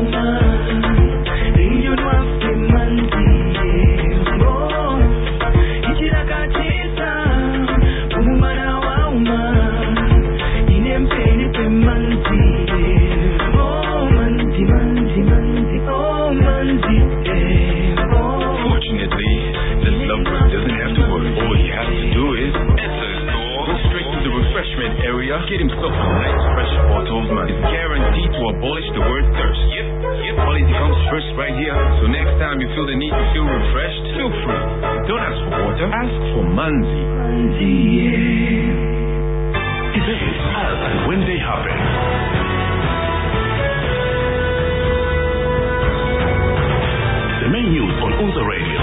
Get himself a nice fresh bottle of man. It's guaranteed to abolish the word thirst. Yep. Quality comes first right here. So next time you feel the need to feel refreshed, feel free. Don't ask for water, ask for Manzi. Events as and when they happen. The main news on Unza Radio.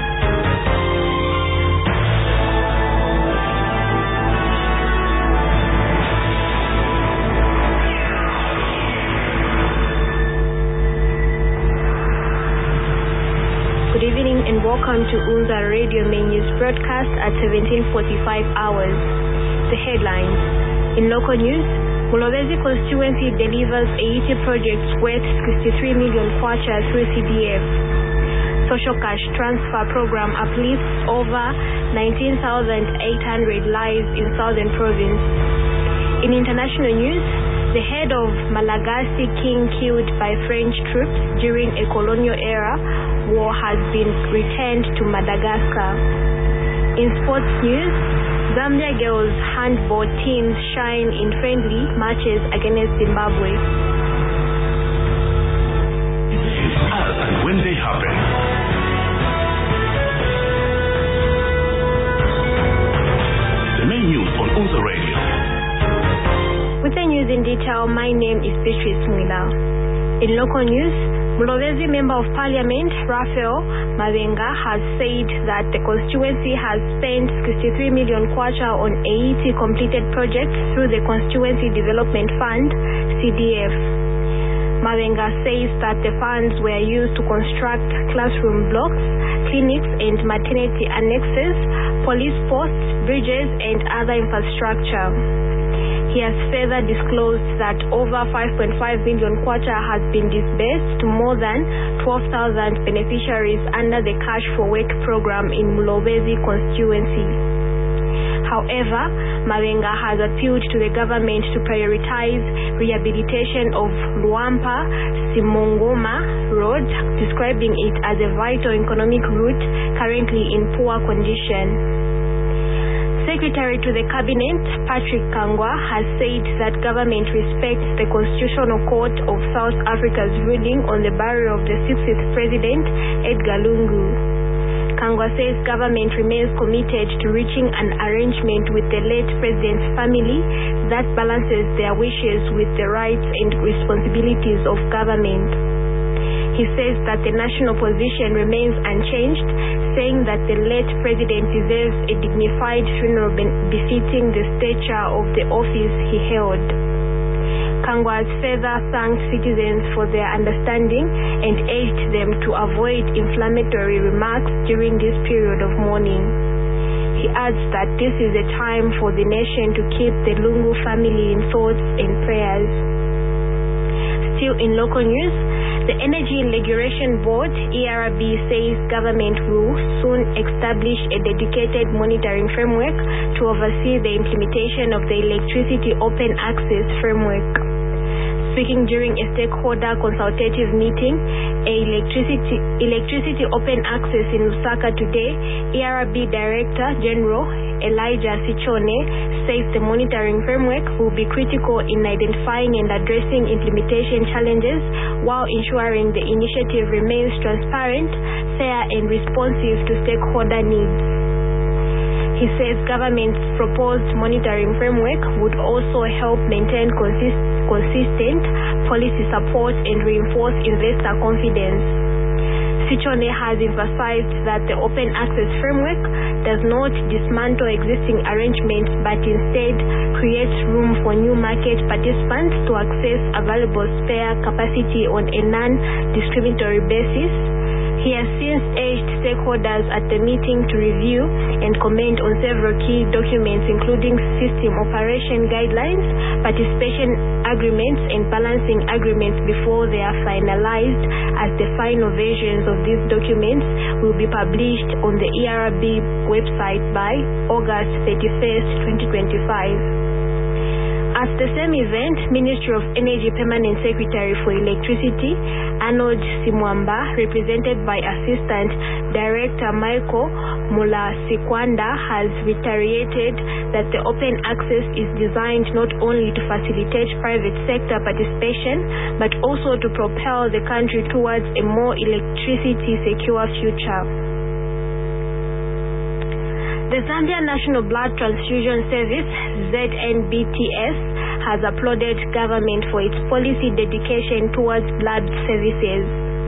Good evening and welcome to Unza Radio Main News broadcast at 17:45 hours. The headlines. In local news, Mulobezi constituency delivers 80 projects worth 63 million kwacha through CDF. Social cash transfer program uplifts over 19,800 lives in Southern Province. In international news, the head of Malagasy king killed by French troops during a colonial era war has been returned to Madagascar. In sports news, Zambia girls handball teams shine in friendly matches against Zimbabwe. As and when they happen. The main news on Unza Radio. With the news in detail, my name is Beatrice Mwila. In local news, Mulobezi Member of Parliament Raphael Mabenga has said that the constituency has spent 63 million kwacha on 80 completed projects through the Constituency Development Fund, CDF. Mabenga says that the funds were used to construct classroom blocks, clinics and maternity annexes, police posts, bridges and other infrastructure. He has further disclosed that over 5.5 million kwacha has been disbursed to more than 12,000 beneficiaries under the Cash for Work program in Mulobezi constituency. However, Mabenga has appealed to the government to prioritize rehabilitation of Luampa-Simongoma Road, describing it as a vital economic route currently in poor condition. Secretary to the Cabinet, Patrick Kangwa, has said that government respects the Constitutional Court of South Africa's ruling on the burial of the 60th President, Edgar Lungu. Kangwa says government remains committed to reaching an arrangement with the late President's family that balances their wishes with the rights and responsibilities of government. He says that the national position remains unchanged, saying that the late president deserves a dignified funeral befitting the stature of the office he held. Kangwa has further thanked citizens for their understanding and urged them to avoid inflammatory remarks during this period of mourning. He adds that this is a time for the nation to keep the Lungu family in thoughts and prayers. Still in local news, the Energy Regulation Board, ERB, says government will soon establish a dedicated monitoring framework to oversee the implementation of the Electricity Open Access Framework. Speaking during a stakeholder consultative meeting, Electricity Open Access in Lusaka today, ERB Director General Elijah Sichone says the monitoring framework will be critical in identifying and addressing implementation challenges while ensuring the initiative remains transparent, fair and responsive to stakeholder needs. He says government's proposed monitoring framework would also help maintain consistent policy support and reinforce investor confidence. Sichone has emphasized that the open access framework does not dismantle existing arrangements but instead creates room for new market participants to access available spare capacity on a non-discriminatory basis. He has since urged stakeholders at the meeting to review and comment on several key documents including system operation guidelines, participation agreements and balancing agreements before they are finalized, as the final versions of these documents will be published on the ERB website by August 31st, 2025. At the same event, Ministry of Energy Permanent Secretary for Electricity, Arnold Simwamba, represented by Assistant Director Michael Mulasikwanda, has reiterated that the open access is designed not only to facilitate private sector participation, but also to propel the country towards a more electricity-secure future. The Zambia National Blood Transfusion Service, ZNBTS, has applauded government for its policy dedication towards blood services.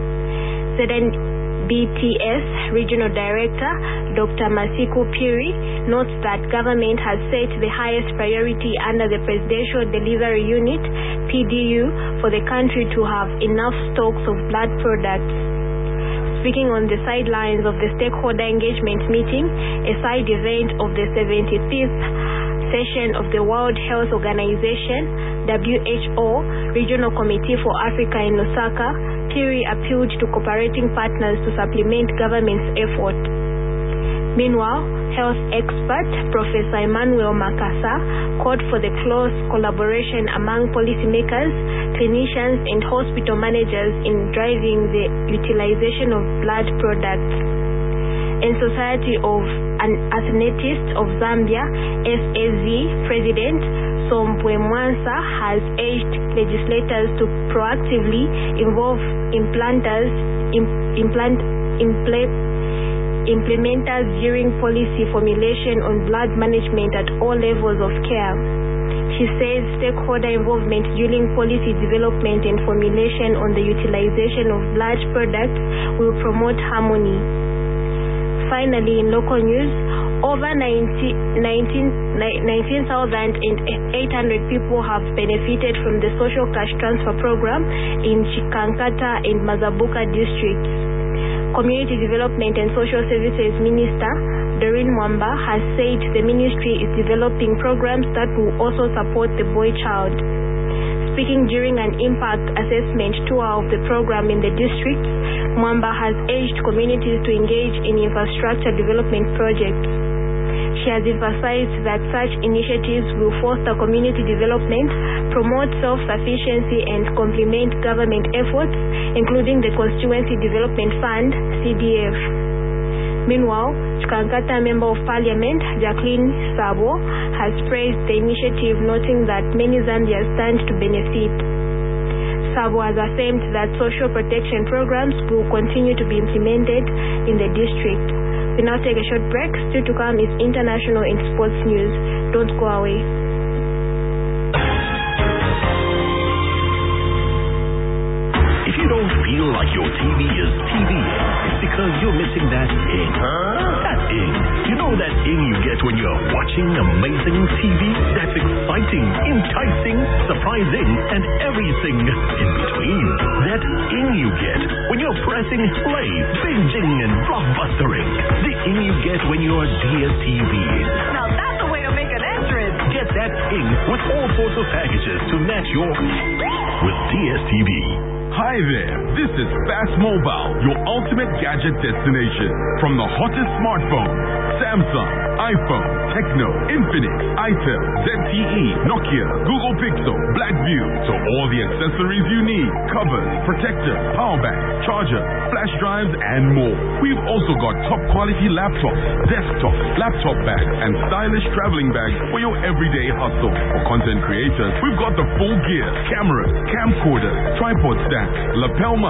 ZNBTS Regional Director Dr. Masiku Piri notes that government has set the highest priority under the Presidential Delivery Unit, PDU, for the country to have enough stocks of blood products. Speaking on the sidelines of the stakeholder engagement meeting, a side event of the 75th session of the World Health Organization, WHO, Regional Committee for Africa in Lusaka, Piri appealed to cooperating partners to supplement government's effort. Meanwhile, health expert Professor Emmanuel Makasa called for the close collaboration among policymakers, clinicians and hospital managers in driving the utilization of blood products. In Society of Anesthetists of Zambia, SAZ President Sompwe Mwansa has urged legislators to proactively involve implementers during policy formulation on blood management at all levels of care. She says stakeholder involvement during policy development and formulation on the utilization of blood products will promote harmony. Finally, in local news, over 19,800 people have benefited from the social cash transfer program in Chikankata and Mazabuka districts. Community Development and Social Services Minister Doreen Mwamba has said the ministry is developing programs that will also support the boy child. Speaking during an impact assessment tour of the program in the districts, Mwamba has urged communities to engage in infrastructure development projects. She has emphasized that such initiatives will foster community development, promote self-sufficiency and complement government efforts, including the Constituency Development Fund, CDF. Meanwhile, Chikankata Member of Parliament, Jacqueline Sabo, has praised the initiative, noting that many Zambians stand to benefit. Sabo has affirmed that social protection programs will continue to be implemented in the district. We now take a short break. Still to come is international and sports news. Don't go away. If you don't feel like your TV is TV, it's because you're missing that ing. That ing. You know that ing you get when you're watching amazing TV? That's exciting, enticing, surprising, and everything in between. That ing you get when you're pressing play, binging, and blockbustering. The ing you get when you're DSTV. Now that's a way to make an entrance. Get that ing with all sorts of packages to match your with DSTV. Hi there, this is Fast Mobile, your ultimate gadget destination. From the hottest smartphones, Samsung, iPhone, Tecno, Infinix, Itel, ZTE, Nokia, Google Pixel, Blackview, to all the accessories you need, covers, protectors, power banks, charger, flash drives, and more. We've also got top quality laptops, desktops, laptop bags, and stylish traveling bags for your everyday hustle. For content creators, we've got the full gear, cameras, camcorders, tripod stands, lapel